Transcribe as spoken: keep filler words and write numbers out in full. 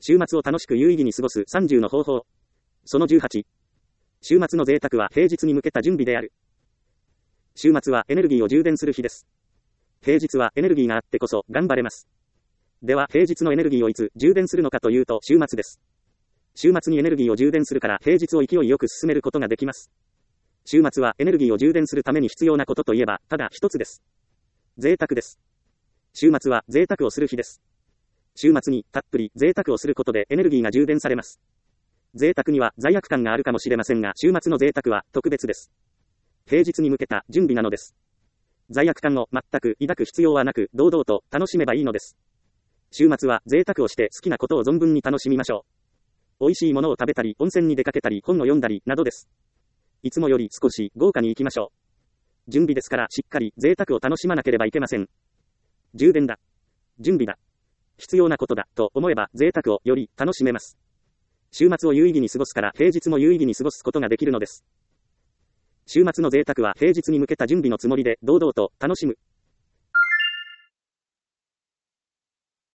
週末を楽しく有意義に過ごすさんじゅうの方法。そのじゅうはち。週末の贅沢は平日に向けた準備である。週末はエネルギーを充電する日です。平日はエネルギーがあってこそ頑張れます。では平日のエネルギーをいつ充電するのかというと週末です。週末にエネルギーを充電するから平日を勢いよく進めることができます。週末はエネルギーを充電するために必要なことといえばただ一つです。贅沢です。週末は贅沢をする日です。週末にたっぷり贅沢をすることでエネルギーが充電されます。贅沢には罪悪感があるかもしれませんが週末の贅沢は特別です。平日に向けた準備なのです。罪悪感を全く抱く必要はなく堂々と楽しめばいいのです。週末は贅沢をして好きなことを存分に楽しみましょう。美味しいものを食べたり温泉に出かけたり本を読んだりなどです。いつもより少し豪華に行きましょう。準備ですからしっかり贅沢を楽しまなければいけません。充電だ。準備だ。必要なことだと思えば贅沢をより楽しめます。週末を有意義に過ごすから平日も有意義に過ごすことができるのです。週末の贅沢は平日に向けた準備のつもりで堂々と楽しむ。